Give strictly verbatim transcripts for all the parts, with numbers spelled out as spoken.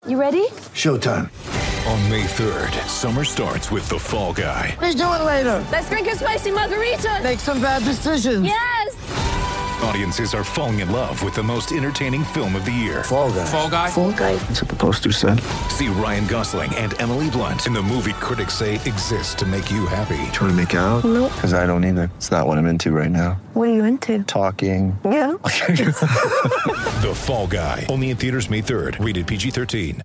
You ready? Showtime. On May third, summer starts with The Fall Guy. Let's do it later. Let's drink a spicy margarita. Make some bad decisions. Yes! Audiences are falling in love with the most entertaining film of the year. Fall Guy. Fall Guy? Fall Guy. That's what the poster said. See Ryan Gosling and Emily Blunt in the movie critics say exists to make you happy. Trying to make it out? Nope. Because I don't either. It's not what I'm into right now. What are you into? Talking. Yeah. The Fall Guy. Only in theaters May third. Rated P G thirteen.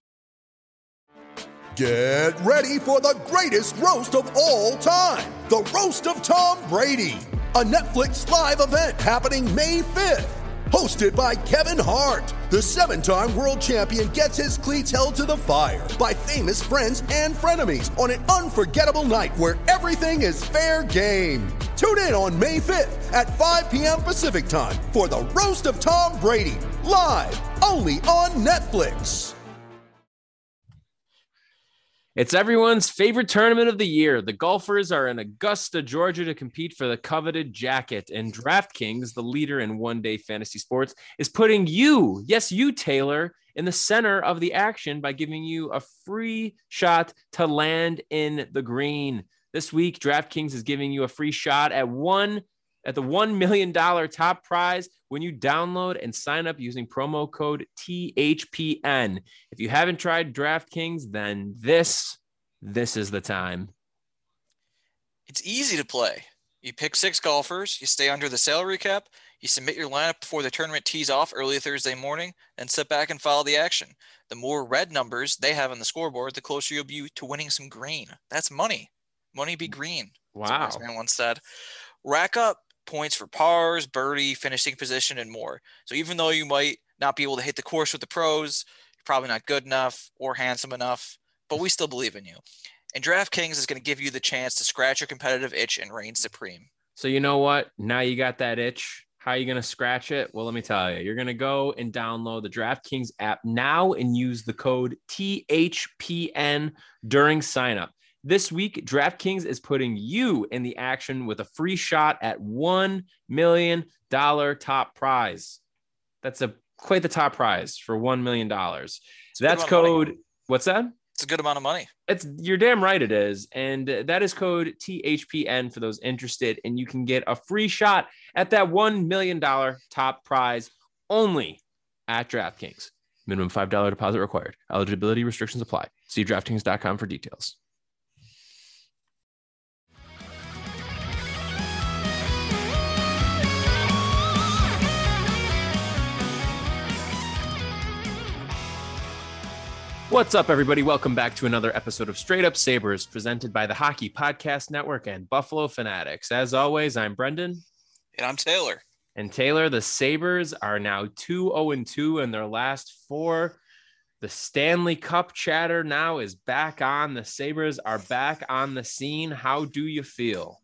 Get ready for the greatest roast of all time. The Roast of Tom Brady. A Netflix live event happening May fifth. Hosted by Kevin Hart. The seven-time world champion gets his cleats held to the fire by famous friends and frenemies on an unforgettable night where everything is fair game. Tune in on May fifth at five p.m. Pacific time for the Roast of Tom Brady. Live only on Netflix. It's everyone's favorite tournament of the year. The golfers are in Augusta, Georgia to compete for the coveted jacket. And DraftKings, the leader in one-day fantasy sports, is putting you, yes, you, Taylor, in the center of the action by giving you a free shot to land in the green. This week, DraftKings is giving you a free shot at one at the one million dollars top prize when you download and sign up using promo code T H P N. If you haven't tried DraftKings, then this, this is the time. It's easy to play. You pick six golfers, you stay under the salary cap, you submit your lineup before the tournament tees off early Thursday morning, and sit back and follow the action. The more red numbers they have on the scoreboard, the closer you'll be to winning some green. That's money. Money be green. Wow. As man once said. Rack up points for pars, birdie, finishing position, and more. So even though you might not be able to hit the course with the pros, you're probably not good enough or handsome enough, but we still believe in you. And DraftKings is going to give you the chance to scratch your competitive itch and reign supreme. So you know what? Now you got that itch. How are you going to scratch it? Well, let me tell you. You're going to go and download the DraftKings app now and use the code T H P N during signup. This week, DraftKings is putting you in the action with a free shot at one million dollars top prize. That's a quite the top prize for one million dollars. So that's code. What's that? It's a good amount of money. It's you're damn right it is. And that is code T H P N for those interested. And you can get a free shot at that one million dollars top prize only at DraftKings. Minimum five dollars deposit required. Eligibility restrictions apply. See DraftKings dot com for details. What's up, everybody? Welcome back to another episode of Straight Up Sabres, presented by the Hockey Podcast Network and Buffalo Fanatics. As always, I'm Brendan. And I'm Taylor. And Taylor, the Sabres are now two oh two in their last four. The Stanley Cup chatter now is back on. The Sabres are back on the scene. How do you feel?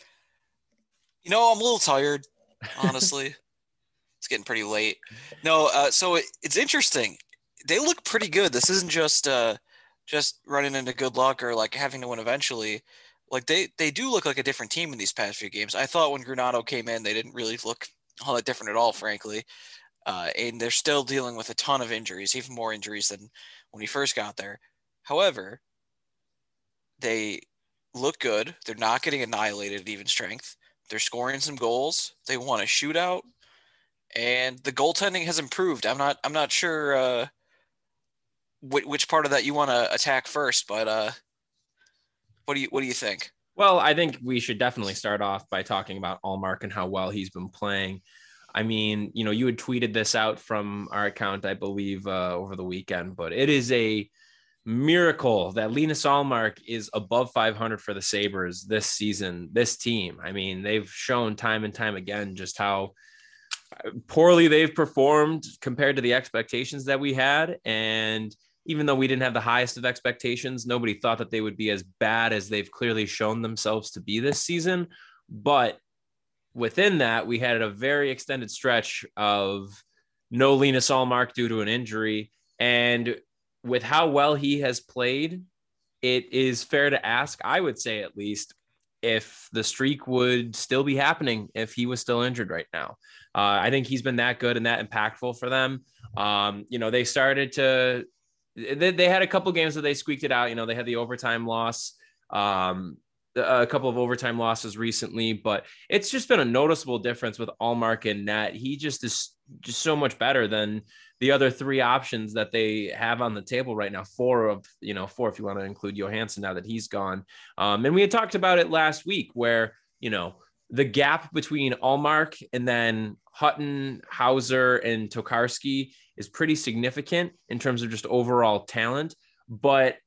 You know, I'm a little tired, honestly. It's getting pretty late. No, uh, so it, it's interesting. They look pretty good. This isn't just uh, just running into good luck or like having to win eventually. Like they, they do look like a different team in these past few games. I thought when Granato came in, they didn't really look all that different at all, frankly. Uh, and they're still dealing with a ton of injuries, even more injuries than when he first got there. However, they look good. They're not getting annihilated at even strength. They're scoring some goals. They won a shootout, and the goaltending has improved. I'm not I'm not sure uh, which, which part of that you want to attack first, but uh, what do you what do you think? Well, I think we should definitely start off by talking about Ullmark and how well he's been playing. I mean, you know, you had tweeted this out from our account, I believe, uh, over the weekend, but it is a miracle that Linus Ullmark is above five hundred for the Sabres this season, this team. I mean, they've shown time and time again just how poorly they've performed compared to the expectations that we had. And even though we didn't have the highest of expectations, nobody thought that they would be as bad as they've clearly shown themselves to be this season. But within that, we had a very extended stretch of no Linus Ullmark due to an injury. And with how well he has played, it is fair to ask, I would say at least, if the streak would still be happening if he was still injured right now. Uh, I think he's been that good and that impactful for them. Um, you know, they started to they, they had a couple games where they squeaked it out. You know, they had the overtime loss, um, a couple of overtime losses recently, but it's just been a noticeable difference with Allmark and net. He just is just so much better than the other three options that they have on the table right now. Four of, you know, four, if you want to include Johansson now that he's gone. Um, and we had talked about it last week where, you know, the gap between Allmark and then Hutton, Hauser, and Tokarski is pretty significant in terms of just overall talent. But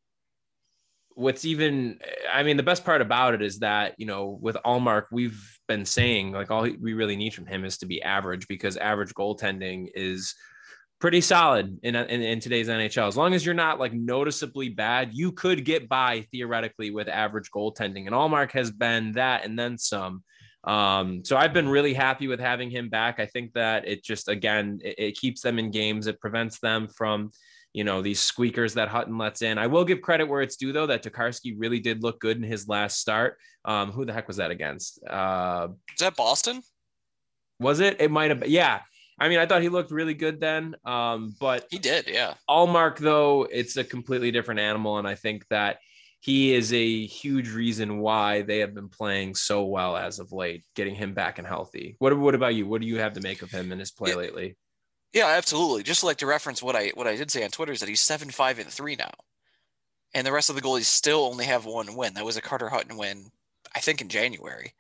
what's even, I mean, the best part about it is that, you know, with Allmark, we've been saying like all we really need from him is to be average, because average goaltending is pretty solid in, in, in today's N H L. As long as you're not like noticeably bad, you could get by theoretically with average goaltending. And Allmark has been that and then some. Um, so I've been really happy with having him back. I think that it just, again, it, it keeps them in games. It prevents them from, you know, these squeakers that Hutton lets in. I will give credit where it's due, though, that Tokarski really did look good in his last start. Um, who the heck was that against? Uh, Is that Boston? Was it? It might have been. Yeah. I mean, I thought he looked really good then. Um, but He did, yeah. Allmark, though, it's a completely different animal. And I think that he is a huge reason why they have been playing so well as of late, getting him back and healthy. What, what about you? What do you have to make of him in his play yeah. lately? Yeah, absolutely. Just like to reference what I what I did say on Twitter is that he's seven five and three now, and the rest of the goalies still only have one win. That was a Carter Hutton win, I think, in January.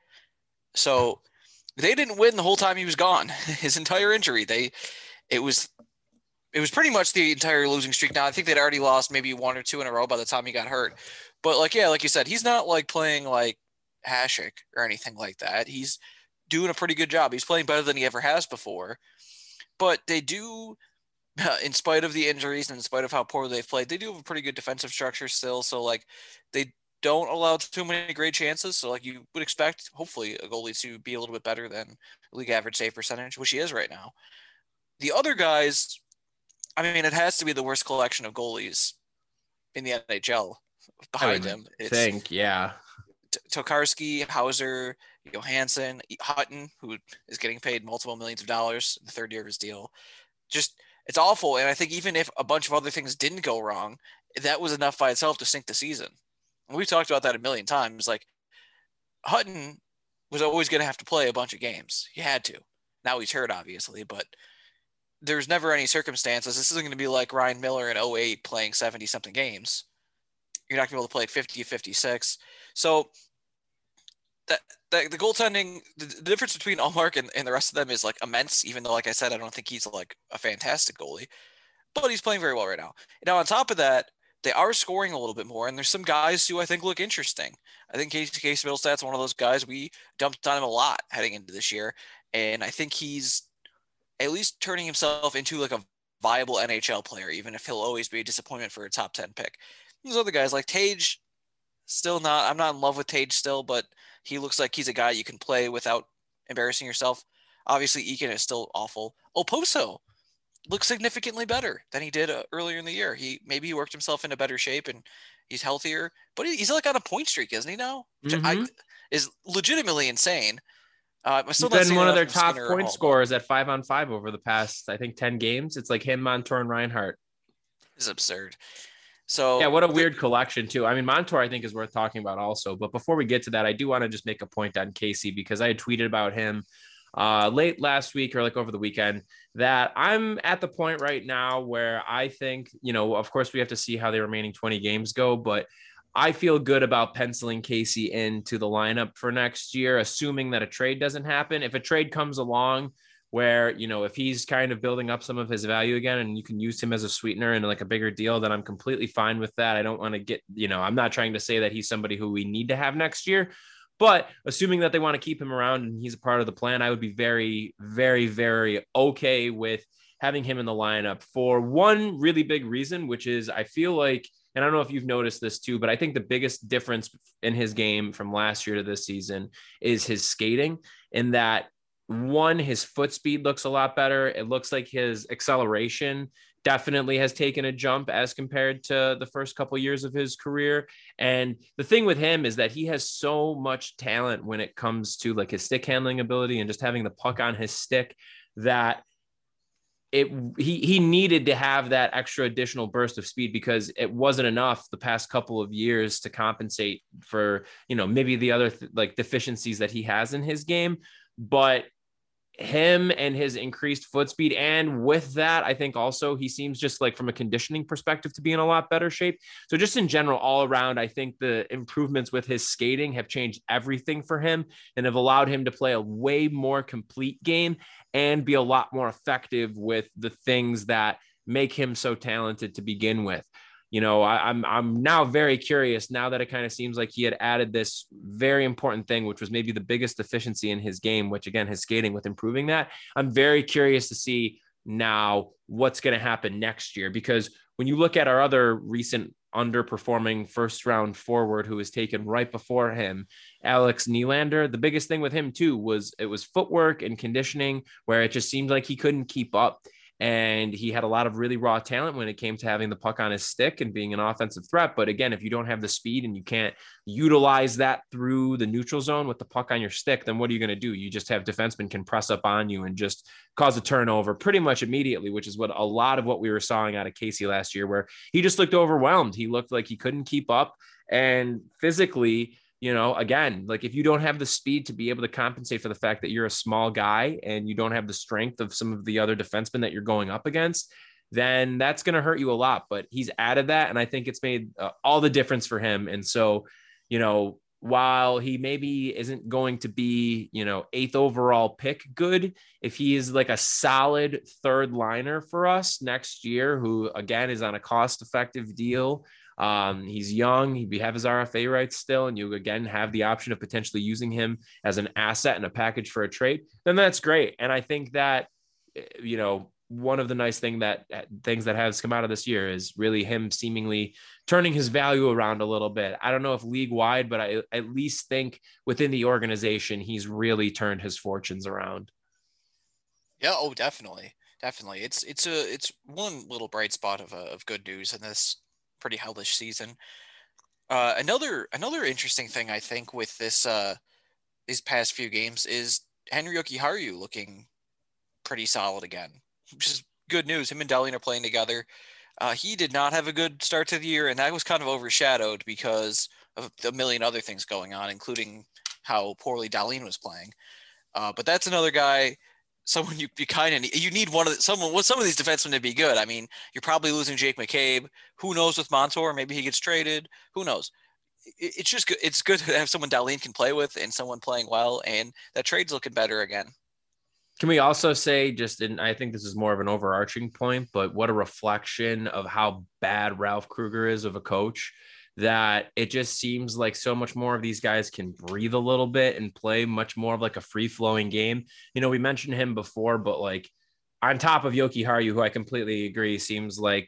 So they didn't win the whole time he was gone. His entire injury, they it was it was pretty much the entire losing streak. Now I think they'd already lost maybe one or two in a row by the time he got hurt. But like yeah, like you said, he's not like playing like Hasek or anything like that. He's doing a pretty good job. He's playing better than he ever has before. But they do, in spite of the injuries and in spite of how poorly they've played, they do have a pretty good defensive structure still. So, like, they don't allow too many great chances. So, like, you would expect, hopefully, a goalie to be a little bit better than league average save percentage, which he is right now. The other guys, I mean, it has to be the worst collection of goalies in the N H L behind him. I think, yeah. Tokarski, Hauser, Johansson, Hutton, who is getting paid multiple millions of dollars in the third year of his deal. Just, it's awful. And I think even if a bunch of other things didn't go wrong, that was enough by itself to sink the season. And we've talked about that a million times. Like, Hutton was always going to have to play a bunch of games. He had to. Now he's hurt, obviously, but there's never any circumstances. This isn't going to be like Ryan Miller in oh eight playing seventy-something games. You're not going to be able to play like fifty, fifty-six. So that, that the goaltending, the, the difference between Allmark and, and the rest of them is like immense, even though, like I said, I don't think he's like a fantastic goalie, but he's playing very well right now. Now, on top of that, they are scoring a little bit more, and there's some guys who I think look interesting. I think Casey, Casey Middlestat's one of those guys. We dumped on him a lot heading into this year, and I think he's at least turning himself into like a viable N H L player, even if he'll always be a disappointment for a top ten pick. There's other guys like Tage, still not, I'm not in love with Tage still, but he looks like he's a guy you can play without embarrassing yourself. Obviously, Eakin is still awful. Oposo looks significantly better than he did uh, earlier in the year. He maybe he worked himself into better shape and he's healthier, but he, he's like on a point streak, isn't he now? Which Mm-hmm. I, is legitimately insane. Uh, I'm still He's not been seeing one of enough their from top Skinner point or Hall, scorers at five on five over the past, I think, ten games. It's like him, Montour, and Reinhart. It's absurd. So yeah, what a weird collection too. I mean, Montour, I think, is worth talking about also. But before we get to that, I do want to just make a point on Casey, because I had tweeted about him uh, late last week or like over the weekend that I'm at the point right now where I think, you know, of course we have to see how the remaining twenty games go, but I feel good about penciling Casey into the lineup for next year, assuming that a trade doesn't happen. If a trade comes along where, you know, if he's kind of building up some of his value again and you can use him as a sweetener and like a bigger deal, then I'm completely fine with that. I don't want to get, you know, I'm not trying to say that he's somebody who we need to have next year, but assuming that they want to keep him around and he's a part of the plan, I would be very, very, very okay with having him in the lineup for one really big reason, which is I feel like, and I don't know if you've noticed this too, but I think the biggest difference in his game from last year to this season is his skating, in that one, his foot speed looks a lot better. It looks like his acceleration definitely has taken a jump as compared to the first couple of years of his career. And the thing with him is that he has so much talent when it comes to like his stick handling ability and just having the puck on his stick, that it he he needed to have that extra additional burst of speed because it wasn't enough the past couple of years to compensate for, you know, maybe the other th- like deficiencies that he has in his game. But him and his increased foot speed, and with that, I think also he seems just like from a conditioning perspective to be in a lot better shape. So just in general, all around, I think the improvements with his skating have changed everything for him and have allowed him to play a way more complete game and be a lot more effective with the things that make him so talented to begin with. You know, I, I'm I'm now very curious now that it kind of seems like he had added this very important thing, which was maybe the biggest deficiency in his game, which again, his skating with improving that. I'm very curious to see now what's going to happen next year, because when you look at our other recent underperforming first round forward who was taken right before him, Alex Nylander, the biggest thing with him too was it was footwork and conditioning, where it just seemed like he couldn't keep up. And he had a lot of really raw talent when it came to having the puck on his stick and being an offensive threat. But again, if you don't have the speed and you can't utilize that through the neutral zone with the puck on your stick, then what are you going to do? You just have defensemen can press up on you and just cause a turnover pretty much immediately, which is what a lot of what we were sawing out of Casey last year, where he just looked overwhelmed. He looked like he couldn't keep up. And physically, you know, again, like if you don't have the speed to be able to compensate for the fact that you're a small guy and you don't have the strength of some of the other defensemen that you're going up against, then that's going to hurt you a lot. But he's added that, and I think it's made uh, all the difference for him. And so, you know, while he maybe isn't going to be, you know, eighth overall pick good, if he is like a solid third liner for us next year, who again is on a cost-effective deal, Um, he's young. He have his R F A rights still, and you again have the option of potentially using him as an asset and a package for a trade. Then that's great. And I think that, you know, one of the nice thing that things that has come out of this year is really him seemingly turning his value around a little bit. I don't know if league wide, but I at least think within the organization, he's really turned his fortunes around. Yeah. Oh, definitely. Definitely. It's, it's a, it's one little bright spot of, uh, of good news in this pretty hellish season. Uh, another another interesting thing I think with this uh, these past few games is Henri Jokiharju looking pretty solid again, which is good news. Him and Dahlin are playing together. Uh, he did not have a good start to the year, and that was kind of overshadowed because of a million other things going on, including how poorly Dahlin was playing. Uh, but that's another guy. Someone you, you kind of need, you need one of the, someone with some of these defensemen to be good. I mean, you're probably losing Jake McCabe. Who knows with Montour? Maybe he gets traded. Who knows? It, it's just good. It's good to have someone Dahlin can play with and someone playing well. And that trade's looking better again. Can we also say just, and I think this is more of an overarching point, but what a reflection of how bad Ralph Krueger is of a coach, that it just seems like so much more of these guys can breathe a little bit and play much more of like a free flowing game. You know, we mentioned him before, but like on top of Jokiharju, who I completely agree seems like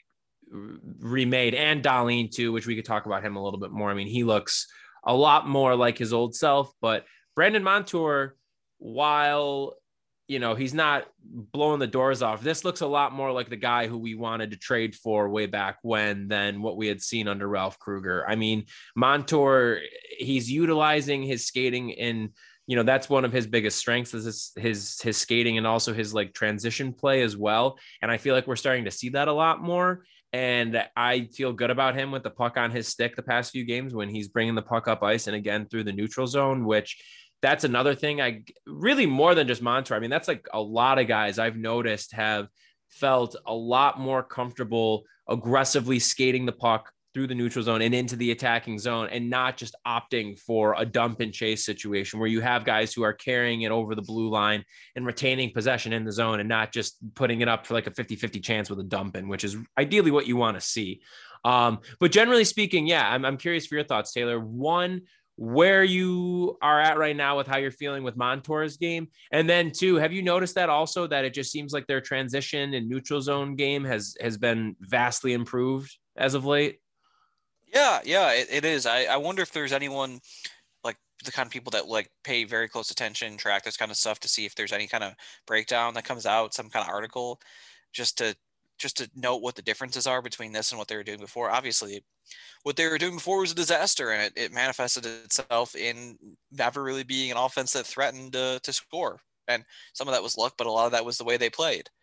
remade, and Dahlin too, which we could talk about him a little bit more. I mean, he looks a lot more like his old self, but Brandon Montour, while you know, he's not blowing the doors off, this looks a lot more like the guy who we wanted to trade for way back when than what we had seen under Ralph Krueger. I mean, Montour, he's utilizing his skating in, you know, that's one of his biggest strengths is his, his, his skating and also his like transition play as well. And I feel like we're starting to see that a lot more. And I feel good about him with the puck on his stick the past few games when he's bringing the puck up ice and again through the neutral zone, which that's another thing I really more than just Montour. I mean, that's like a lot of guys I've noticed have felt a lot more comfortable aggressively skating the puck through the neutral zone and into the attacking zone and not just opting for a dump and chase situation where you have guys who are carrying it over the blue line and retaining possession in the zone and not just putting it up for like a fifty-fifty chance with a dump in, which is ideally what you want to see. Um, but generally speaking, yeah, I'm, I'm curious for your thoughts, Taylor. One, where you are at right now with how you're feeling with Montour's game. And then two, have you noticed that also that it just seems like their transition and neutral zone game has, has been vastly improved as of late? Yeah, yeah, it, it is. I, I wonder if there's anyone like the kind of people that like pay very close attention, track this kind of stuff to see if there's any kind of breakdown that comes out, some kind of article just to, just to note what the differences are between this and what they were doing before. Obviously, what they were doing before was a disaster, and it, it manifested itself in never really being an offense that threatened uh, to score. And some of that was luck, but a lot of that was the way they played.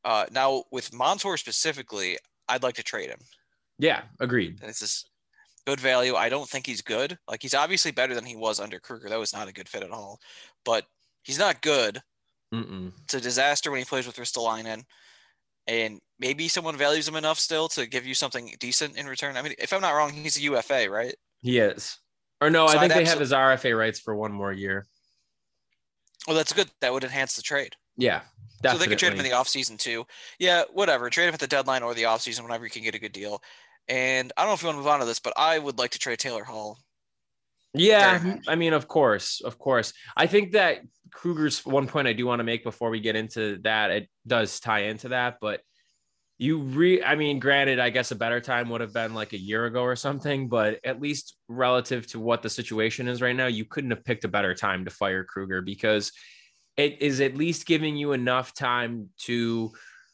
Uh, now with Montour specifically, I'd like to trade him. Yeah, agreed. And it's just good value. I don't think he's good. Like, he's obviously better than he was under Kruger. That was not a good fit at all. But he's not good. Mm-mm. It's a disaster when he plays with Ristolainen. And maybe someone values him enough still to give you something decent in return. I mean, if I'm not wrong, he's a U F A, right? He is. Or no, So I think I'd they absol- have his R F A rights for one more year. Well, that's good. That would enhance the trade. Yeah, definitely. So they could trade him in the offseason too. Yeah, whatever. Trade him at the deadline or the offseason whenever you can get a good deal. And I don't know if you want to move on to this, but I would like to trade Taylor Hall. Yeah, I mean, of course, of course. I think that Kruger's one point I do want to make before we get into that, it does tie into that, but you re I mean, granted, I guess a better time would have been like a year ago or something, but at least relative to what the situation is right now, you couldn't have picked a better time to fire Kruger, because it is at least giving you enough time to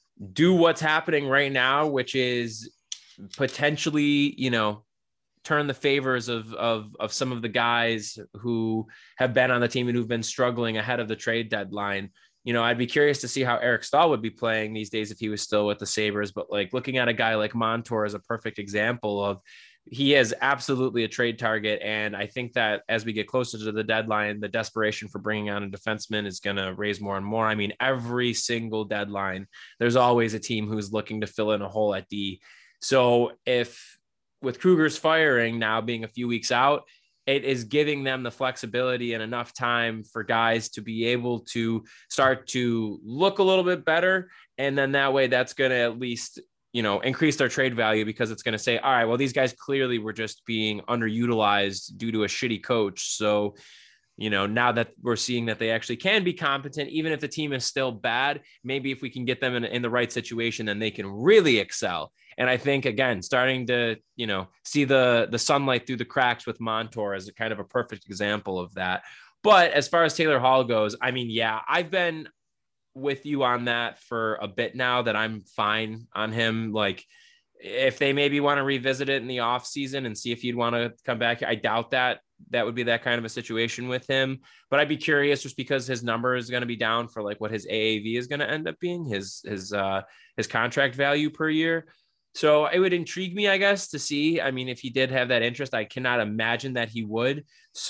do what's happening right now, which is potentially, you know, turn the favors of, of, of some of the guys who have been on the team and who've been struggling ahead of the trade deadline. You know, I'd be curious to see how Eric Stahl would be playing these days if he was still with the Sabres, but like looking at a guy like Montour is a perfect example of, he is absolutely a trade target. And I think that as we get closer to the deadline, the desperation for bringing on a defenseman is going to raise more and more. I mean, every single deadline, there's always a team who's looking to fill in a hole at D. So if with Kruger's firing now being a few weeks out, it is giving them the flexibility and enough time for guys to be able to start to look a little bit better. And then that way that's going to at least, you know, increase their trade value, because it's going to say, all right, well, these guys clearly were just being underutilized due to a shitty coach. So, you know, now that we're seeing that they actually can be competent, even if the team is still bad, maybe if we can get them in, in the right situation, then they can really excel. And I think, again, starting to, you know, see the, the sunlight through the cracks with Montour is a kind of a perfect example of that. But as far as Taylor Hall goes, I mean, yeah, I've been with you on that for a bit now, that I'm fine on him. Like, if they maybe want to revisit it in the off season and see if you'd want to come back, I doubt that that would be that kind of a situation with him, but I'd be curious, just because his number is going to be down for like what his A A V is going to end up being, his, his, uh, his contract value per year. So it would intrigue me, I guess, to see. I mean, if he did have that interest, I cannot imagine that he would.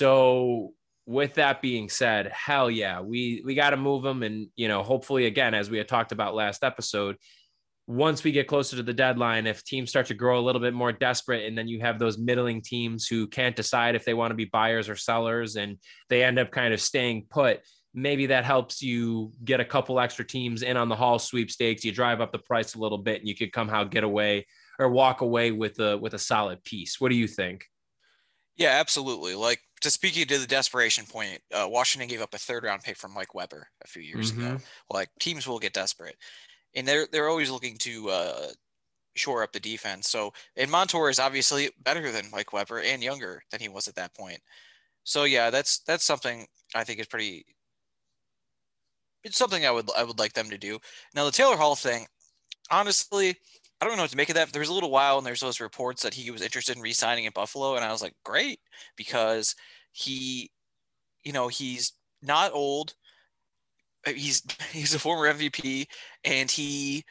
So with that being said, hell yeah, we, we got to move him. And, you know, hopefully, again, as we had talked about last episode, once we get closer to the deadline, if teams start to grow a little bit more desperate, and then you have those middling teams who can't decide if they want to be buyers or sellers, and they end up kind of staying put, maybe that helps you get a couple extra teams in on the Hall sweepstakes. You drive up the price a little bit, and you could somehow get away or walk away with a, with a solid piece. What do you think? Yeah, absolutely. Like, to speaking to the desperation point, uh, Washington gave up a third round pick from Mike Weber a few years Mm-hmm. ago. Like, teams will get desperate, and they're, they're always looking to uh, shore up the defense. So, and Montour is obviously better than Mike Weber and younger than he was at that point. So yeah, that's, that's something I think is pretty, it's something I would I would like them to do. Now, the Taylor Hall thing, honestly, I don't know what to make of that. There was a little while, and there's those reports that he was interested in re-signing in Buffalo, and I was like, great, because he, you know, he's not old. He's he's a former M V P, and he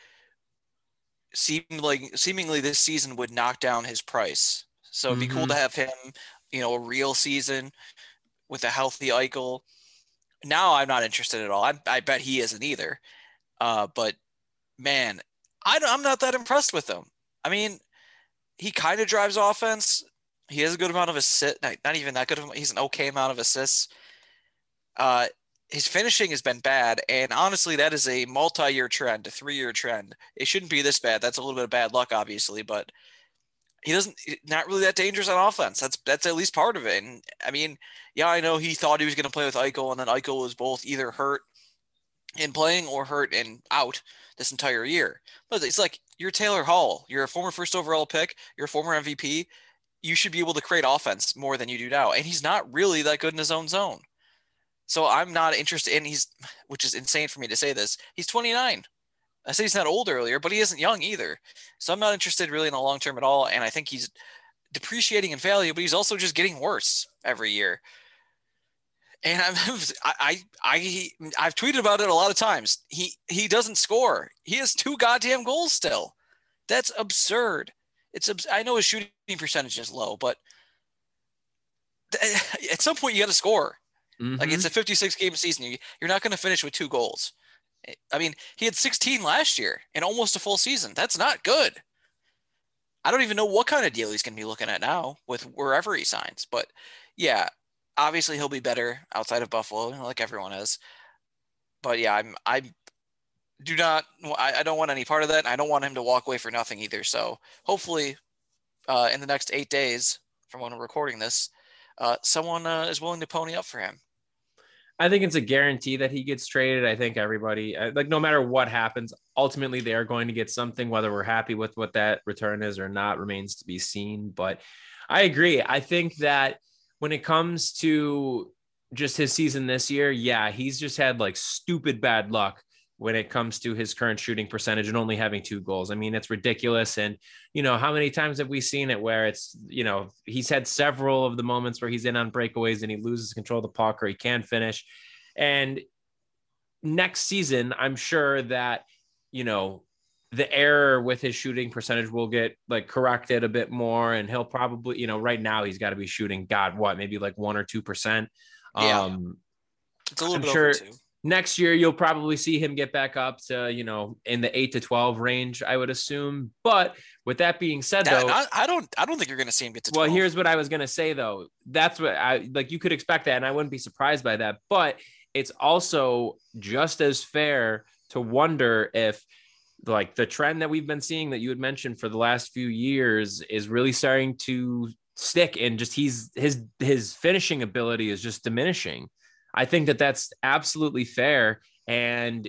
seemed like seemingly this season would knock down his price. So it'd be mm-hmm. cool to have him, you know, a real season with a healthy Eichel. Now I'm not interested at all. I, I bet he isn't either. Uh, but man, I don't, I'm not that impressed with him. I mean, he kind of drives offense. He has a good amount of assists. Not, not even that good of. He's an okay amount of assists. Uh, his finishing has been bad, and honestly, that is a multi-year trend, a three-year trend. It shouldn't be this bad. That's a little bit of bad luck, obviously, but he doesn't. Not really that dangerous on offense. That's that's at least part of it. And I mean, yeah, I know he thought he was going to play with Eichel, and then Eichel was both either hurt in playing or hurt and out this entire year. But it's like, you're Taylor Hall. You're a former first overall pick. You're a former M V P. You should be able to create offense more than you do now. And he's not really that good in his own zone. So I'm not interested in he's, which is insane for me to say this. He's twenty-nine. I said he's not old earlier, but he isn't young either. So I'm not interested really in the long term at all. And I think he's depreciating in value, but he's also just getting worse every year. And I'm, I, I, I, I've tweeted about it a lot of times. He, he doesn't score. He has two goddamn goals still. That's absurd. It's, I know his shooting percentage is low, but at some point you got to score. Mm-hmm. Like it's a fifty-six game season. You're not going to finish with two goals. I mean, he had sixteen last year in almost a full season. That's not good. I don't even know what kind of deal he's going to be looking at now with wherever he signs. But yeah, obviously he'll be better outside of Buffalo, like everyone is. But yeah, I'm, I do not, I, I don't want any part of that. I don't want him to walk away for nothing either. So hopefully uh, in the next eight days from when we're recording this, uh, someone uh, is willing to pony up for him. I think it's a guarantee that he gets traded. I think everybody, like, no matter what happens, ultimately they are going to get something. Whether we're happy with what that return is or not remains to be seen. But I agree. I think that when it comes to just his season this year, yeah, he's just had like stupid bad luck when it comes to his current shooting percentage and only having two goals. I mean, it's ridiculous. And, you know, how many times have we seen it where it's, you know, he's had several of the moments where he's in on breakaways and he loses control of the puck or he can't finish. And next season, I'm sure that, you know, the error with his shooting percentage will get like corrected a bit more. And he'll probably, you know, right now he's got to be shooting, God, what, maybe like one or two percent. Yeah. Um, it's a little I'm bit sure over two. Next year, you'll probably see him get back up to, you know, in the eight to twelve range, I would assume. But with that being said, though, I, I don't, I don't think you're going to see him get to twelve. Well, here's what I was going to say, though. That's what I like. You could expect that, and I wouldn't be surprised by that. But it's also just as fair to wonder if, like, the trend that we've been seeing that you had mentioned for the last few years is really starting to stick, and just he's his his finishing ability is just diminishing. I think that that's absolutely fair. And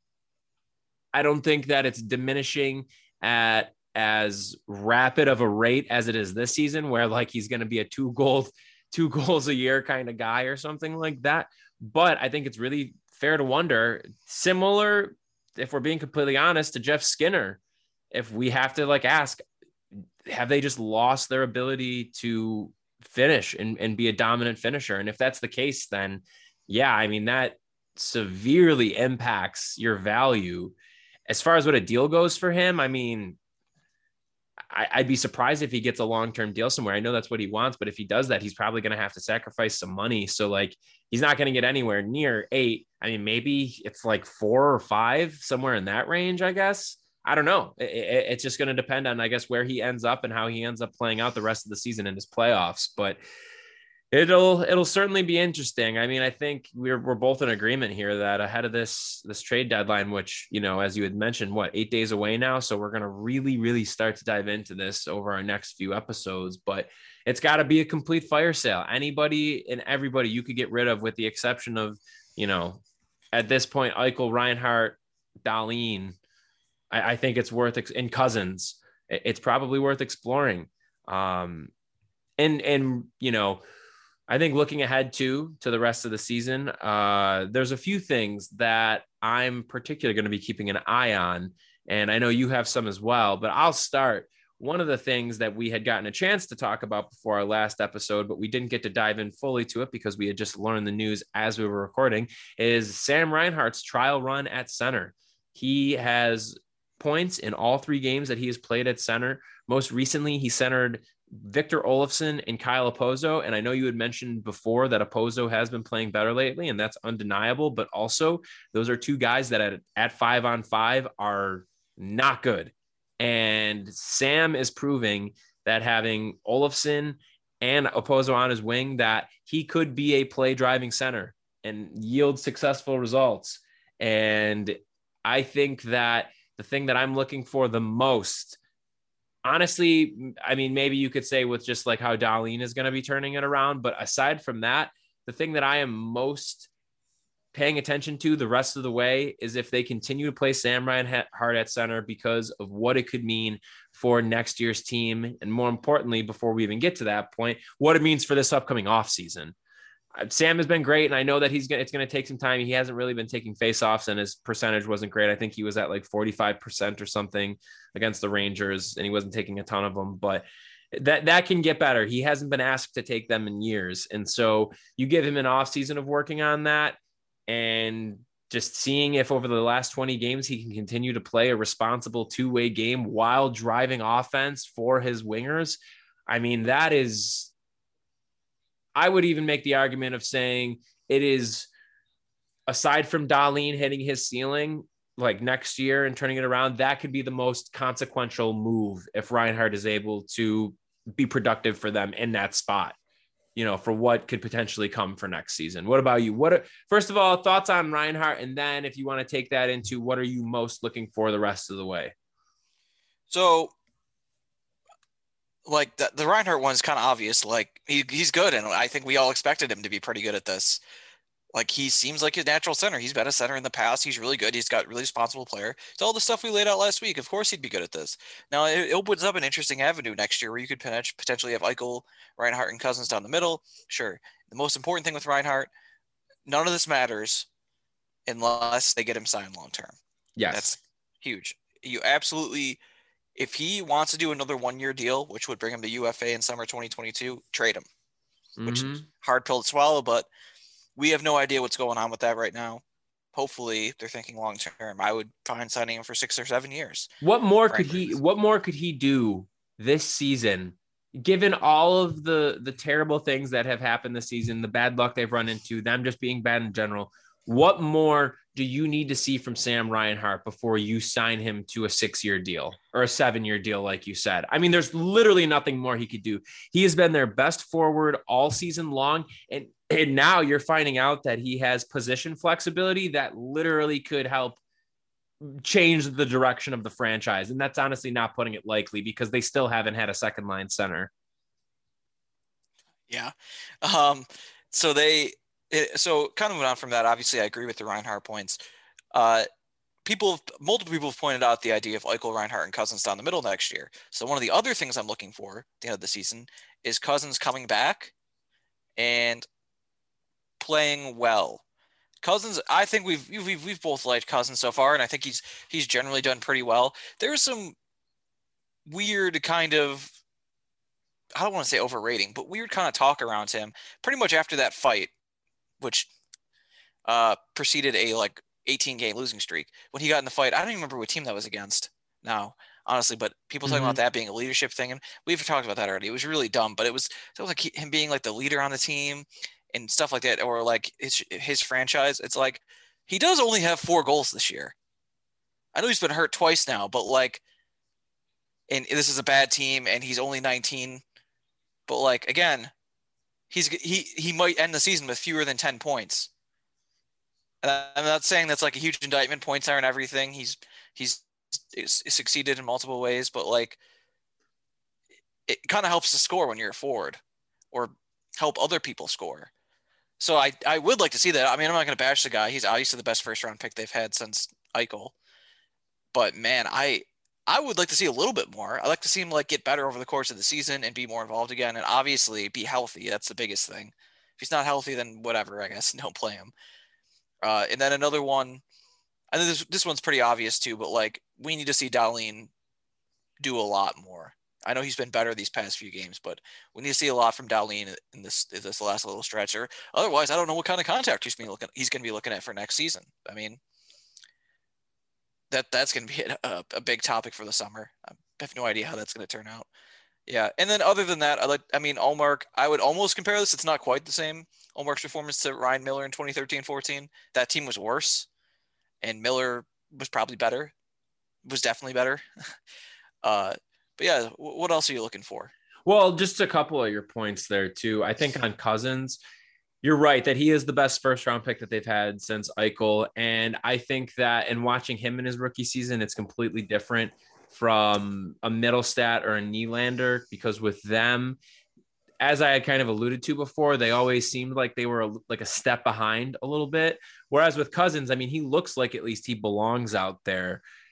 I don't think that it's diminishing at as rapid of a rate as it is this season, where like he's going to be a two goal, two goals a year kind of guy or something like that. But I think it's really fair to wonder, similar, if we're being completely honest, to Jeff Skinner, if we have to like ask, have they just lost their ability to finish and, and be a dominant finisher? And if that's the case, then yeah, I mean, that severely impacts your value. As far as what a deal goes for him, I mean, I, I'd be surprised if he gets a long-term deal somewhere. I know that's what he wants, but if he does that, he's probably going to have to sacrifice some money. So like, he's not going to get anywhere near eight. I mean, maybe it's like four or five, somewhere in that range, I guess. I don't know. It, it, it's just going to depend on, I guess, where he ends up and how he ends up playing out the rest of the season in his playoffs. But It'll it'll certainly be interesting. I mean, I think we're we're both in agreement here that ahead of this this trade deadline, which, you know, as you had mentioned, what, eight days away now. So we're going to really, really start to dive into this over our next few episodes. But it's got to be a complete fire sale. Anybody and everybody you could get rid of, with the exception of, you know, at this point, Eichel, Reinhart, Dahlin. I, I think it's worth ex- and Cousins. It's probably worth exploring. Um, and and you know. I think looking ahead to, to the rest of the season, uh, there's a few things that I'm particularly going to be keeping an eye on. And I know you have some as well, but I'll start. One of the things that we had gotten a chance to talk about before our last episode, but we didn't get to dive in fully to it because we had just learned the news as we were recording, is Sam Reinhart's trial run at center. He has points in all three games that he has played at center. Most recently, he centered Victor Olofsson and Kyle Okposo. And I know you had mentioned before that Okposo has been playing better lately, and that's undeniable. But also, those are two guys that at, at five on five are not good. And Sam is proving that having Olofsson and Okposo on his wing, that he could be a play driving center and yield successful results. And I think that the thing that I'm looking for the most, honestly, I mean, maybe you could say with just like how Dahlin is going to be turning it around. But aside from that, the thing that I am most paying attention to the rest of the way is if they continue to play Sam Reinhart at center, because of what it could mean for next year's team. And more importantly, before we even get to that point, what it means for this upcoming offseason. Sam has been great, and I know that he's gonna. It's going to take some time. He hasn't really been taking faceoffs, and his percentage wasn't great. I think he was at like forty-five percent or something against the Rangers, and he wasn't taking a ton of them. But that that can get better. He hasn't been asked to take them in years, and so you give him an off season of working on that, and just seeing if over the last twenty games he can continue to play a responsible two-way game while driving offense for his wingers. I mean, that is. I would even make the argument of saying it is, aside from Dahlin hitting his ceiling like next year and turning it around, that could be the most consequential move if Reinhart is able to be productive for them in that spot, you know, for what could potentially come for next season. What about you? What are, first of all, thoughts on Reinhart? And then if you want to take that into what are you most looking for the rest of the way? So, like the, the Reinhart one's kind of obvious. Like he, he's good. And I think we all expected him to be pretty good at this. Like he seems like a natural center. He's been a center in the past. He's really good. He's got really responsible player. It's all the stuff we laid out last week. Of course he'd be good at this. Now it, it opens up an interesting avenue next year where you could potentially have Eichel, Reinhart, and Cousins down the middle. Sure. The most important thing with Reinhart, none of this matters unless they get him signed long-term. Yes. That's huge. You absolutely, if he wants to do another one-year deal, which would bring him to U F A in summer twenty twenty-two, trade him, mm-hmm. which is hard pill to swallow, but we have no idea what's going on with that right now. Hopefully they're thinking long-term. I would find signing him for six or seven years. What more could he, what more could he do this season, given all of the, the terrible things that have happened this season, the bad luck they've run into, them just being bad in general? What more do you need to see from Sam Reinhart before you sign him to a six-year deal or a seven-year deal, like you said? I mean, there's literally nothing more he could do. He has been their best forward all season long, and, and now you're finding out that he has position flexibility that literally could help change the direction of the franchise. And that's honestly not putting it lightly because they still haven't had a second-line center. Yeah. Um, so they... It, so kind of moving on from that, obviously I agree with the Reinhart points. Uh, people, multiple people have pointed out the idea of Eichel, Reinhart, and Cousins down the middle next year. So one of the other things I'm looking for at the end of the season is Cousins coming back and playing well. Cousins, I think we've we've we've both liked Cousins so far, and I think he's he's generally done pretty well. There's some weird kind of, I don't want to say overrating, but weird kind of talk around him pretty much after that fight, which uh, preceded a like eighteen game losing streak. When he got in the fight, I don't even remember what team that was against now, honestly, but people talking mm-hmm. about that being a leadership thing. And we've talked about that already. It was really dumb, but it was, it was like he, him being like the leader on the team and stuff like that, or like his, his franchise. It's like, he does only have four goals this year. I know he's been hurt twice now, but like, and this is a bad team and he's only nineteen, but like, again, He's he he might end the season with fewer than ten points. And I'm not saying that's like a huge indictment. Points aren't everything. He's he's, he's succeeded in multiple ways, but like it kind of helps to score when you're a forward, or help other people score. So I I would like to see that. I mean, I'm not going to bash the guy. He's obviously the best first round pick they've had since Eichel. But man, I. I would like to see a little bit more. I like to see him like get better over the course of the season and be more involved again, and obviously be healthy. That's the biggest thing. If he's not healthy, then whatever, I guess, don't play him. Uh, and then another one, I think this this one's pretty obvious too, but like we need to see Dahlin do a lot more. I know he's been better these past few games, but we need to see a lot from Dahlin in this in this last little stretch. Or otherwise, I don't know what kind of contract he's looking he's going to be looking at for next season. I mean. That that's going to be a, a big topic for the summer. I have no idea how that's going to turn out. Yeah. And then other than that, I like, I mean, Ullmark, I would almost compare this. It's not quite the same. Ullmark's performance to Ryan Miller in twenty thirteen fourteen. That team was worse and Miller was probably better, was definitely better. uh, but yeah, what else are you looking for? Well, just a couple of your points there too. I think on Cousins, you're right that he is the best first round pick that they've had since Eichel. And I think that in watching him in his rookie season, it's completely different from a Middlestat or a Nylander, because with them, as I had kind of alluded to before, they always seemed like they were a, like a step behind a little bit. Whereas with Cousins, I mean, he looks like at least he belongs out there.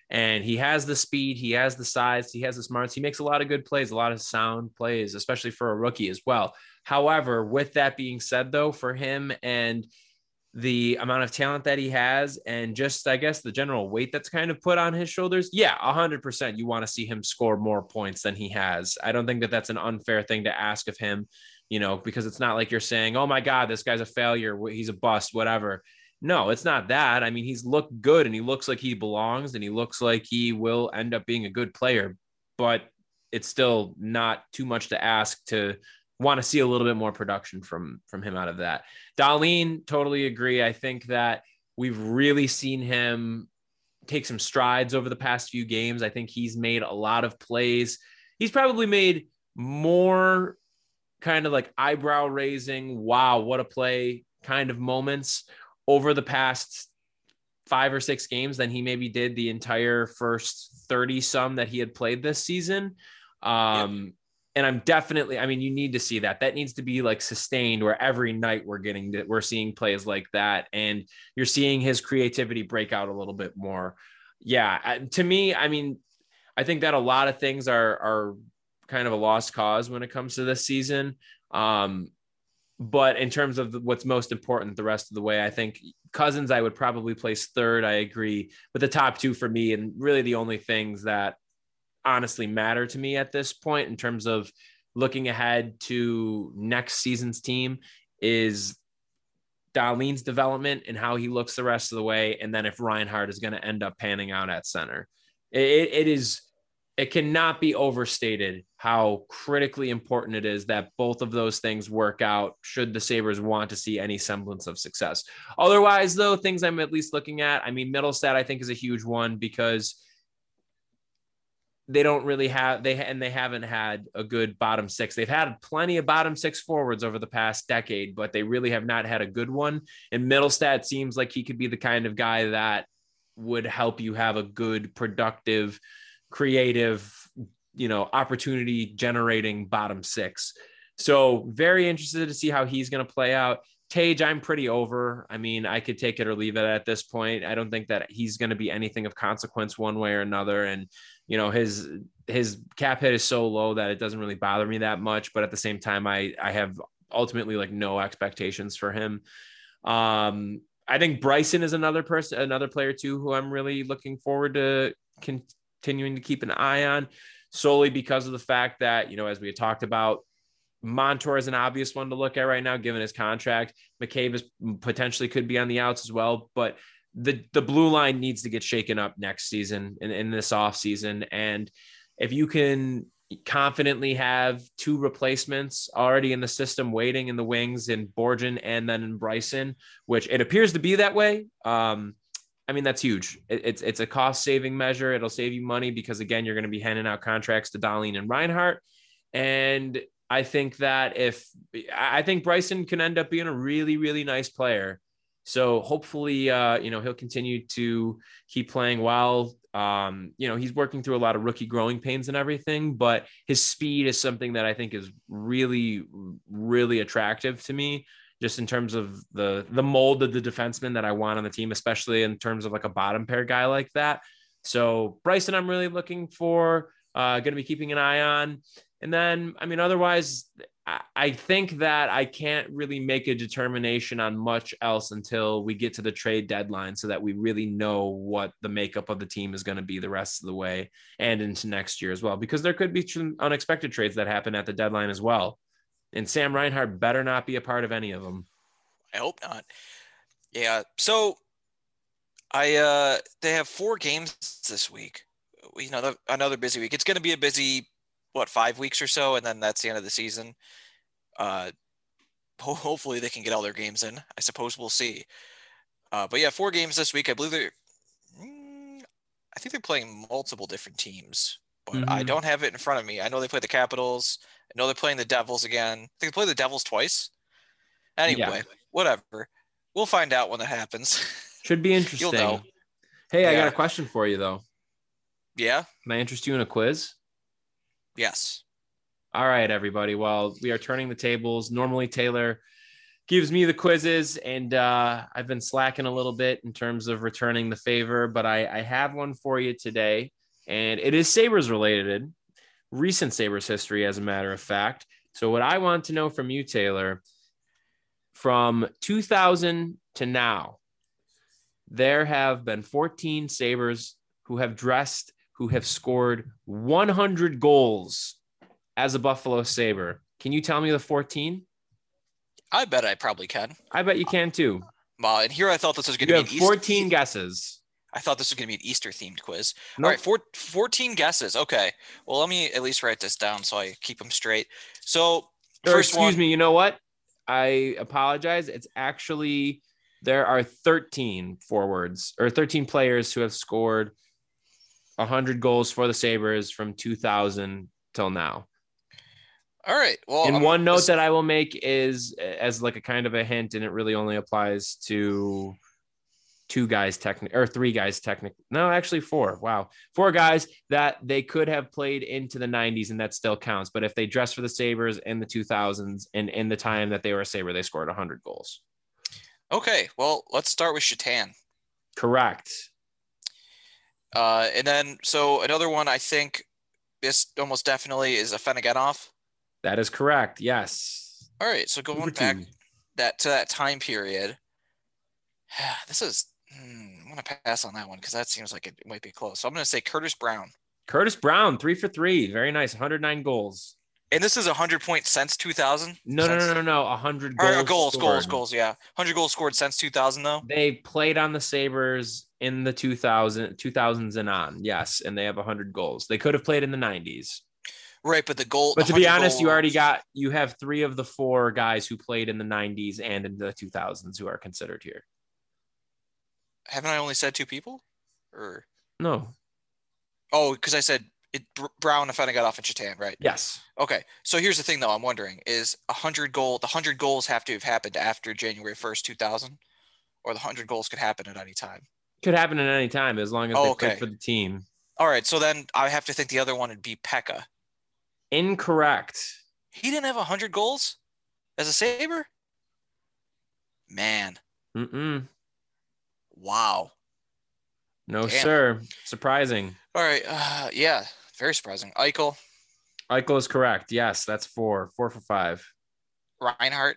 And he has the speed, he has the size, he has the smarts. He makes a lot of good plays, a lot of sound plays, especially for a rookie as well. However, with that being said, though, for him and the amount of talent that he has and just, I guess, the general weight that's kind of put on his shoulders, yeah, one hundred percent you want to see him score more points than he has. I don't think that that's an unfair thing to ask of him, you know, because it's not like you're saying, oh my God, this guy's a failure, he's a bust, whatever. No, it's not that. I mean, he's looked good and he looks like he belongs and he looks like he will end up being a good player, but it's still not too much to ask to want to see a little bit more production from, from him out of that. Dahlin, totally agree. I think that we've really seen him take some strides over the past few games. I think he's made a lot of plays. He's probably made more kind of like eyebrow raising, wow, what a play kind of moments over the past five or six games than he maybe did the entire first thirty some that he had played this season. Um, yep. And I'm definitely, I mean, you need to see that. That needs to be like sustained where every night we're getting that, we're seeing plays like that. And you're seeing his creativity break out a little bit more. Yeah. To me, I mean, I think that a lot of things are, are kind of a lost cause when it comes to this season. Um, But in terms of what's most important the rest of the way, I think Cousins, I would probably place third. I agree. But the top two for me, and really the only things that honestly matter to me at this point in terms of looking ahead to next season's team, is Dahlin's development and how he looks the rest of the way. And then if Reinhart is going to end up panning out at center. It, it is, it cannot be overstated how critically important it is that both of those things work out should the Sabres want to see any semblance of success. Otherwise, though, things I'm at least looking at, I mean, Mittelstadt, I think, is a huge one because they don't really have, they and they haven't had a good bottom six. They've had plenty of bottom six forwards over the past decade, but they really have not had a good one. And Mittelstadt seems like he could be the kind of guy that would help you have a good, productive, creative, you know, opportunity generating bottom six. So very interested to see how he's going to play out. Tage, I'm pretty over. I mean, I could take it or leave it at this point. I don't think that he's going to be anything of consequence one way or another. And, you know, his, his cap hit is so low that it doesn't really bother me that much. But at the same time, I, I have ultimately like no expectations for him. Um, I think Bryson is another person, another player too, who I'm really looking forward to con- continuing to keep an eye on, solely because of the fact that, you know, as we had talked about, Montour is an obvious one to look at right now, given his contract. McCabe is potentially could be on the outs as well, but the, the blue line needs to get shaken up next season in, in this off season. And if you can confidently have two replacements already in the system waiting in the wings in Borgen and then in Bryson, which it appears to be that way. Um, I mean, that's huge. It, it's, it's a cost saving measure. It'll save you money because again, you're going to be handing out contracts to Dahlin and Reinhart. And I think that if I think Bryson can end up being a really, really nice player. So hopefully, uh, you know, he'll continue to keep playing well. Um, you know, he's working through a lot of rookie growing pains and everything, but his speed is something that I think is really, really attractive to me, just in terms of the, the mold of the defenseman that I want on the team, especially in terms of like a bottom pair guy like that. So Bryson, I'm really looking for, uh, going to be keeping an eye on. And then, I mean, otherwise, I think that I can't really make a determination on much else until we get to the trade deadline so that we really know what the makeup of the team is going to be the rest of the way and into next year as well, because there could be unexpected trades that happen at the deadline as well. And Sam Reinhart better not be a part of any of them. I hope not. Yeah. So I, uh, they have four games this week. You know, another busy week. It's going to be a busy what, five weeks or so, and then that's the end of the season. Uh, ho- hopefully they can get all their games in. I suppose we'll see. Uh, but yeah, four games this week. I believe they're, mm, I think they're playing multiple different teams, but mm-hmm. I don't have it in front of me. I know they play the Capitals. I know they're playing the Devils again. I think they play the Devils twice. Anyway, yeah. Whatever. We'll find out when that happens. Should be interesting. You'll know. Hey, yeah. I got a question for you though. Yeah. Can I interest you in a quiz? Yes. All right, everybody. Well, we are turning the tables. Normally, Taylor gives me the quizzes, and uh, I've been slacking a little bit in terms of returning the favor, but I, I have one for you today, and it is Sabres related, recent Sabres history, as a matter of fact. So what I want to know from you, Taylor, from two thousand to now, there have been fourteen Sabres who have dressed, who have scored one hundred goals as a Buffalo Sabre. Can you tell me the fourteen? I bet I probably can. I bet you can too. Uh, and here I thought this was going You to be have an fourteen Easter, guesses. I thought this was going to be an Easter themed quiz. Nope. All right, four, fourteen guesses. Okay. Well, let me at least write this down so I keep them straight. So, Or first excuse one, me, you know what? I apologize. It's actually, there are thirteen forwards or thirteen players who have scored one hundred goals for the Sabres from two thousand till now. All right. Well, And I'm- one note this- that I will make is as like a kind of a hint, and it really only applies to two guys technic or three guys technic. No, actually four. Wow. Four guys that they could have played into the nineties, and that still counts. But if they dressed for the Sabres in the two thousands and in the time that they were a Sabre, they scored one hundred goals. Okay. Well, let's start with Shatan. Correct. Uh, and then, so another one, I think this almost definitely is a Afinogenov. That is correct. Yes. All right. So Two going for back two. that to that time period, this is, hmm, I'm going to pass on that one because that seems like it might be close. So I'm going to say Curtis Brown. Curtis Brown, three for three. Very nice. one hundred nine goals. And this is one hundred points since two thousand? No, no, Since- no, no, no. one hundred Or, goals. uh, goals, goals, scored. goals, yeah. one hundred goals scored since two thousand, though. They played on the Sabres in the two thousand, two thousands and on. Yes. And they have one hundred goals. They could have played in the nineties. Right, but the goal. But the to be one hundred honest, you already goals- got, you have three of the four guys who played in the nineties and in the two thousands who are considered here. Haven't I only said two people? Or No. oh, because I said it, Br- Brown, Afinogenov, and Shatan, right? Yes. Okay. So here's the thing, though. I'm wondering: is a hundred goal? The hundred goals have to have happened after January first, two thousand, or the hundred goals could happen at any time. Could happen at any time as long as Oh, they okay. played for the team. All right. So then I have to think the other one would be Pekka. Incorrect. He didn't have a hundred goals as a Sabre. Man, Mm-mm. wow. No, Damn. sir. Surprising. All right. Uh, yeah, very surprising. Eichel, Eichel is correct. Yes, that's four. Four for five. Reinhardt.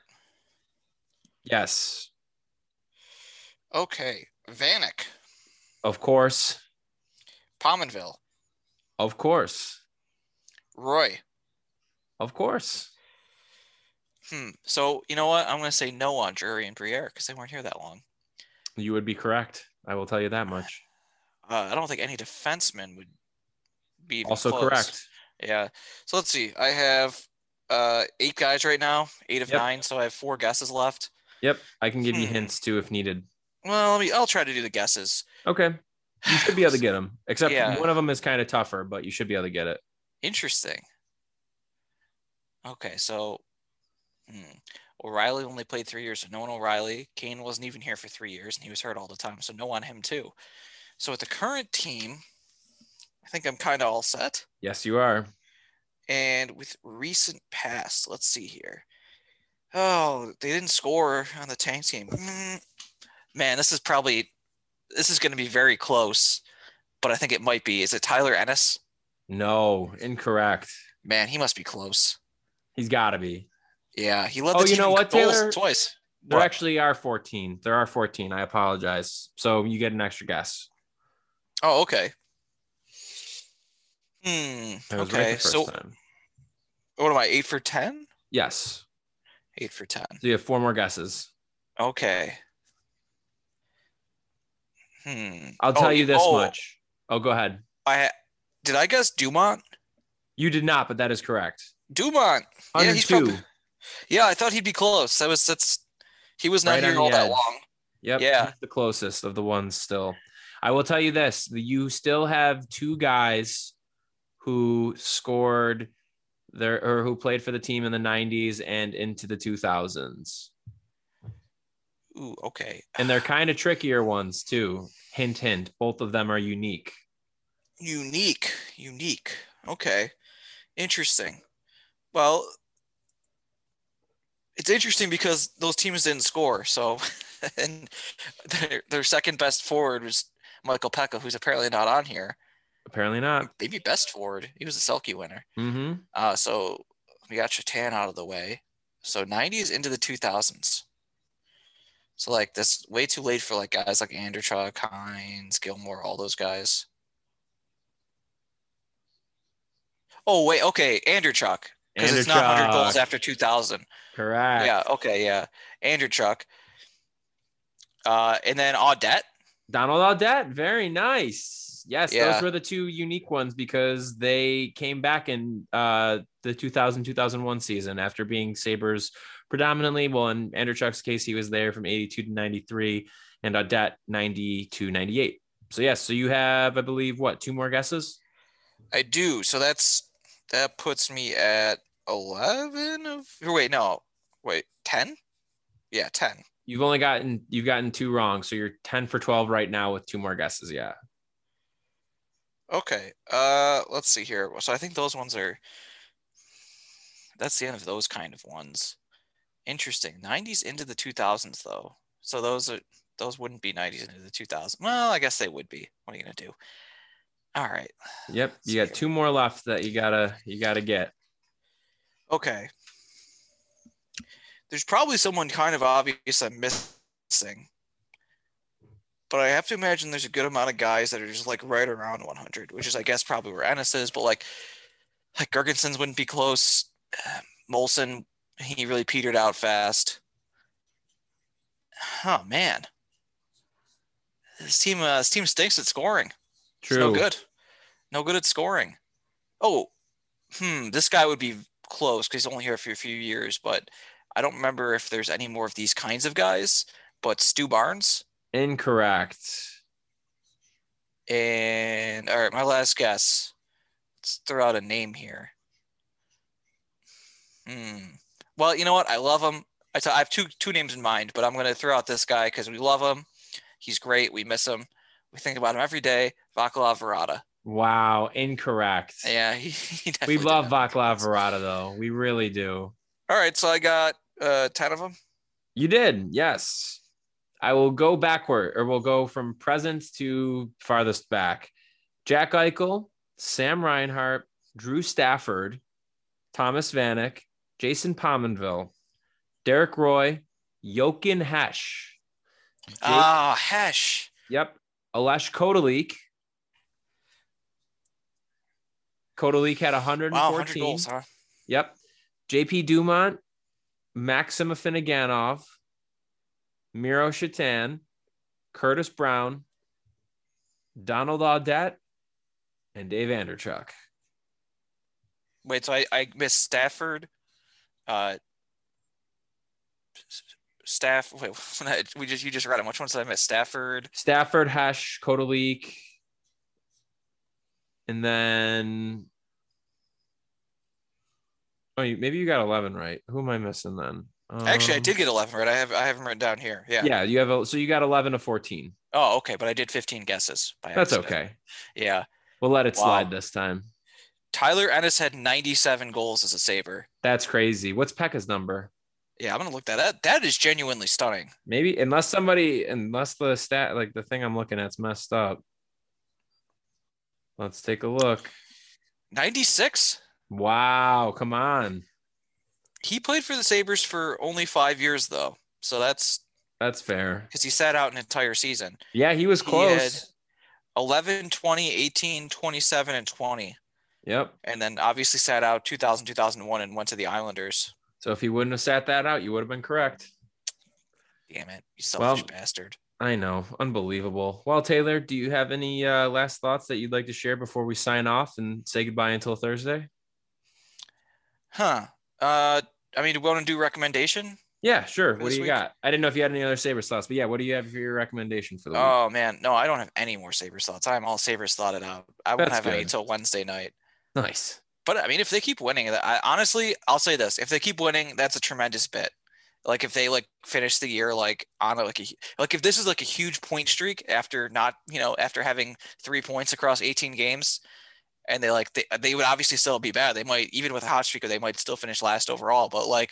Yes. Okay. Vanek, Of course. Pominville, Of course. Roy. Of course. Hmm. So you know what? I'm going to say no on Drury and Briere because they weren't here that long. You would be correct. I will tell you that much. Uh, I don't think any defenseman would be even Also close. correct. Yeah. So let's see. I have uh, eight guys right now, eight of Yep. nine. So I have four guesses left. Yep. I can give you Hmm. hints too if needed. Well, let me. I'll try to do the guesses. Okay. You should be able to get them. Except Yeah. one of them is kind of tougher, but you should be able to get it. Interesting. Okay, so hmm. O'Reilly only played three years, so no one O'Reilly. Kane wasn't even here for three years, and he was hurt all the time, so no on him too. So with the current team, I think I'm kind of all set. Yes, you are. And with recent past, let's see here. Oh, they didn't score on the Tank team. Mm, man, this is probably this is going to be very close, but I think it might be. Is it Tyler Ennis? No, incorrect. Man, he must be close. He's got to be. Yeah, he led Oh, the you team know in what, goals Taylor? twice. There What? actually are fourteen. There are fourteen. I apologize. So you get an extra guess. Oh, okay. Hmm. I was right Okay. the first So time. what am I? Eight for ten? Yes. Eight for ten. So you have four more guesses. Okay. Hmm. I'll tell Oh, you this oh, much. Oh, go ahead. I did I guess Dumont? You did not, but that is correct. Dumont. Yeah, he's one hundred two. probably. Yeah, I thought he'd be close. That was that's. He was not Right on here the all that edge. long. Yep. Yeah. He's the closest of the ones still. I will tell you this. You still have two guys who scored there or who played for the team in the nineties and into the two thousands. Ooh, okay. And they're kind of trickier ones too. Hint, hint. Both of them are unique. Unique. Unique. Okay. Interesting. Well, it's interesting because those teams didn't score. So, and their, their second best forward was Michael Pekka, who's apparently not on here. Apparently not. Maybe best forward. He was the Selke winner. Mm-hmm. Uh, so we got Shatan out of the way. So nineties into the two thousands. So like that's way too late for like guys like Andrechuk, Hines, Gilmore, all those guys. Oh wait, okay, Andrechuk, because it's not one hundred goals after two thousand. Correct. Yeah. Okay. Yeah. Andrechuk. Uh, and then Audette. Donald Audette. Very nice. Yes, Yeah. those were the two unique ones because they came back in uh, the two thousand two thousand one season after being Sabres predominantly. Well, in Andrechuk's case, he was there from eighty-two to ninety-three, and Audette ninety to ninety-eight. So yes, so you have, I believe, what, two more guesses? I do. So that's that puts me at eleven of. Or wait, no, wait, ten. Yeah, ten. You've only gotten you've gotten two wrong, so you're ten for twelve right now with two more guesses. Yeah. Okay. Uh, let's see here. So I think those ones are. That's the end of those kind of ones. Interesting. nineties into the two thousands though. So those are those wouldn't be nineties into the two thousands. Well, I guess they would be. What are you gonna do? All right. Yep. Let's You got see two more left that you gotta you gotta get. Okay. There's probably someone kind of obvious I'm missing. But I have to imagine there's a good amount of guys that are just like right around one hundred, which is, I guess, probably where Ennis is. But like, like Gergensons wouldn't be close. Molson, he really petered out fast. Oh man, this team, uh, this team stinks at scoring. True. It's no good. No good at scoring. Oh, hmm. This guy would be close because he's only here for a few years, but I don't remember if there's any more of these kinds of guys. But Stu Barnes. Incorrect. And all right, my last guess. Let's throw out a name here. Hmm. Well, you know what? I love him. I, t- I have two two names in mind, but I'm going to throw out this guy because we love him. He's great. We miss him. We think about him every day. Vaclav Varada. Wow, incorrect. Yeah, he, he We definitely love did have Vaclav that. Varada, though. We really do. All right, so I got uh, ten of them. You did, yes. I will go backward, or we'll go from present to farthest back. Jack Eichel, Sam Reinhart, Drew Stafford, Thomas Vanek, Jason Pominville, Derek Roy, Jochen Hesh. Jake, Ah, Hesh. Yep. Alesh Kotelik. Kotelik had one hundred fourteen. Wow, one hundred goals, huh? Yep. J P Dumont, Maxim Afinogenov, Miro Shatan, Curtis Brown, Donald Audette, and Dave Andrechuk. Wait, so I, I missed Stafford. Uh, Staff. Wait, we just you just read them. Which ones did I miss? Stafford. Stafford, Hesh, Kotelik, and then oh, you- maybe you got eleven right. Who am I missing then? Actually, I Um, did get eleven right. I have I have them written down here. Yeah. Yeah, you have a, so you got eleven to fourteen. Oh, okay, but I did fifteen guesses. By That's accident. okay. Yeah. We'll let it Wow. slide this time. Tyler Ennis had ninety-seven goals as a Sabre. That's crazy. What's Pekka's number? Yeah, I'm gonna look that up. That is genuinely stunning. Maybe unless somebody, unless the stat, like the thing I'm looking at's messed up. Let's take a look. ninety-six. Wow, come on. He played for the Sabres for only five years though, so that's That's fair. because he sat out an entire season. Yeah, he was He close. had eleven, twenty, eighteen, twenty-seven, and twenty. Yep. And then obviously sat out two thousand, two thousand one and went to the Islanders. So if he wouldn't have sat that out, you would have been correct. Damn it, you selfish Well- bastard. I know. Unbelievable. Well, Taylor, do you have any uh, last thoughts that you'd like to share before we sign off and say goodbye until Thursday? Huh. Uh, I mean, do we want to do recommendation? Yeah, sure. For What this do you week? got? I didn't know if you had any other Sabres thoughts, but yeah, what do you have for your recommendation for the week? Oh man, no, I don't have any more Sabres thoughts. I'm all Sabres thoughted out. I won't That's have any good. until Wednesday night. Nice. But I mean, if they keep winning, I, honestly, I'll say this: if they keep winning, that's a tremendous bit. Like if they like finish the year like on a, like a like if this is like a huge point streak after not you know after having three points across eighteen games, and they like they they would obviously still be bad. They might even with a hot streak, they might still finish last overall. But like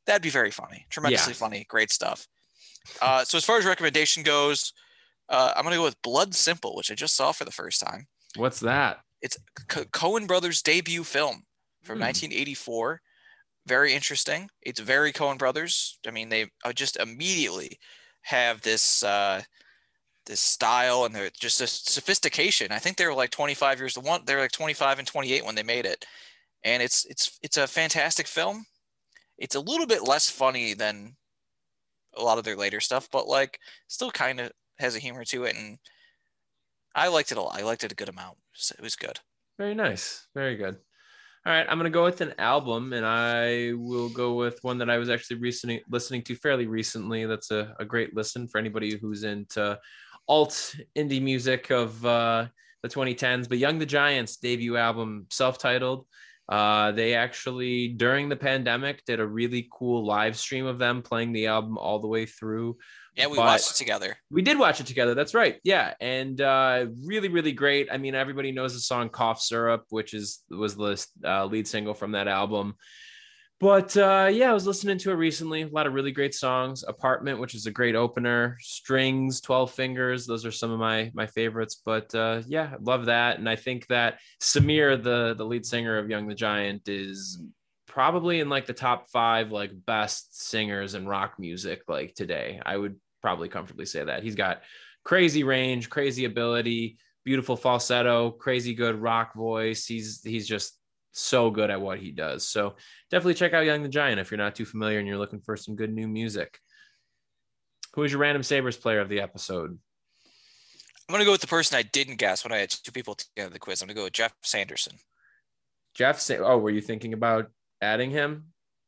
That'd be very funny. Tremendously Yeah. funny. Great stuff. Uh, so as far as recommendation goes, uh, I'm going to go with Blood Simple, which I just saw for the first time. What's that? It's Co- Coen Brothers' debut film from Hmm. nineteen eighty-four. Very interesting. It's very Coen Brothers. I mean, they uh, just immediately have this uh, this style and they're just this sophistication. I think they were like twenty-five years. The one they were like twenty-five and twenty-eight when they made it, and it's it's it's a fantastic film. It's a little bit less funny than a lot of their later stuff, but like still kind of has a humor to it, and I liked it a lot. I liked it a good amount. So it was good. Very nice. Very good. All right, I'm going to go with an album, and I will go with one that I was actually recently listening to fairly recently. That's a, a great listen for anybody who's into alt indie music of uh, the twenty tens. But Young the Giants' debut album, self-titled, uh, they actually, during the pandemic, did a really cool live stream of them playing the album all the way through. Yeah, we But- watched it together. We did watch it together. That's right. Yeah. And uh, really, really great. I mean, everybody knows the song Cough Syrup, which is was the uh, lead single from that album. But uh, yeah, I was listening to it recently. A lot of really great songs. Apartment, which is a great opener. Strings, twelve Fingers. Those are some of my my favorites. But uh, yeah, I love that. And I think that Samir, the, the lead singer of Young the Giant, is probably in like the top five like best singers in rock music like today. I would probably comfortably say that. He's got crazy range, crazy ability, beautiful falsetto, crazy good rock voice. He's he's just so good at what he does. So definitely check out Young the Giant if you're not too familiar and you're looking for some good new music. Who is your random Sabres player of the episode? I'm gonna go with the person I didn't guess when I had two people together the quiz. I'm gonna go with Jeff Sanderson. Jeff Sa- oh, were you thinking about adding him?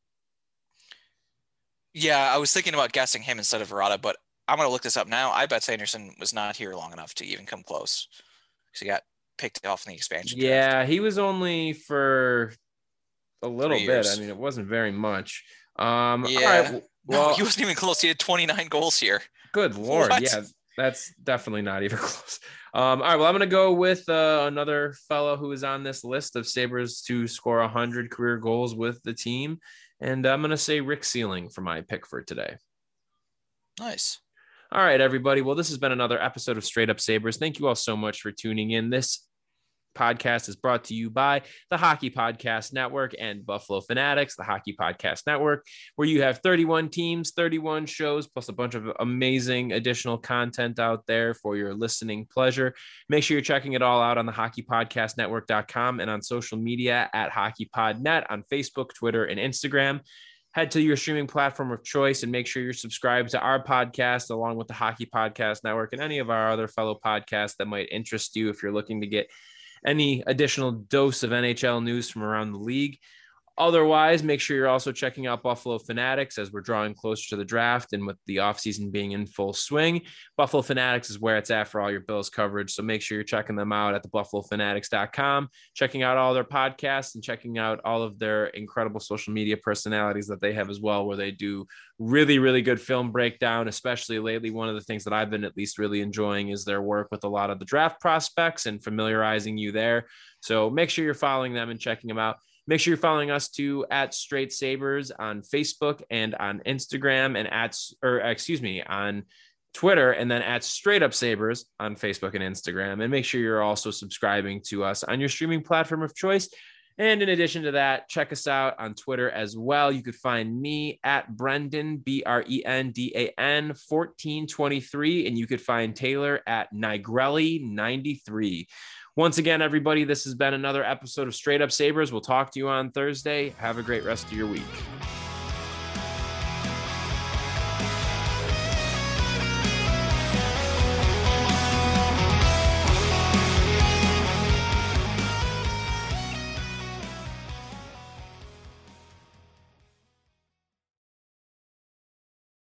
Yeah, I was thinking about guessing him instead of Verada, but I'm gonna look this up now. I bet Sanderson was not here long enough to even come close because he got picked off in the expansion draft. Yeah, he was only for a little Three bit. years. I mean, it wasn't very much. Um, Yeah. all right, w- No, well, he wasn't even close. He had twenty-nine goals here. good Lord. What? Yeah, that's definitely not even close. Um, all right, well, I'm going to go with uh, another fellow who is on this list of Sabres to score one hundred career goals with the team. And I'm going to say Rick Sealing for my pick for today. Nice. All right, everybody. Well, this has been another episode of Straight Up Sabres. Thank you all so much for tuning in. This podcast is brought to you by the Hockey Podcast Network and Buffalo Fanatics, the Hockey Podcast Network, where you have thirty-one teams, thirty-one shows, plus a bunch of amazing additional content out there for your listening pleasure. Make sure you're checking it all out on the hockey podcast network dot com and on social media at HockeyPodNet on Facebook, Twitter, and Instagram. Head to your streaming platform of choice and make sure you're subscribed to our podcast along with the Hockey Podcast Network and any of our other fellow podcasts that might interest you if you're looking to get any additional dose of N H L news from around the league. Otherwise, make sure you're also checking out Buffalo Fanatics as we're drawing closer to the draft and with the offseason being in full swing. Buffalo Fanatics is where it's at for all your Bills coverage. So make sure you're checking them out at the buffalo fanatics dot com, checking out all their podcasts and checking out all of their incredible social media personalities that they have as well, where they do really, really good film breakdown, especially lately. One of the things that I've been at least really enjoying is their work with a lot of the draft prospects and familiarizing you there. So make sure you're following them and checking them out. Make sure you're following us too at Straight Sabres on Facebook and on Instagram and at, or excuse me, on Twitter, and then at Straight Up Sabres on Facebook and Instagram. And make sure you're also subscribing to us on your streaming platform of choice. And in addition to that, check us out on Twitter as well. You could find me at Brendan, B R E N D A N fourteen twenty-three, and you could find Taylor at Nigrelli ninety-three. Once again, everybody, this has been another episode of Straight Up Sabres. We'll talk to you on Thursday. Have a great rest of your week.